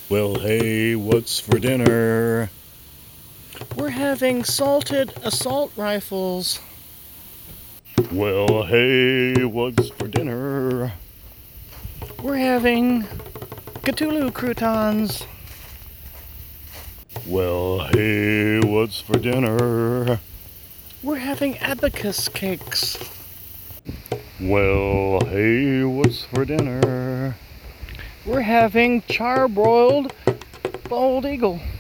Well, hey, what's for dinner? We're having salted assault rifles. Well, hey, what's for dinner? We're having Cthulhu croutons. Well, hey, what's for dinner? We're having abacus cakes. Well, hey, what's for dinner? We're having charbroiled bald eagle.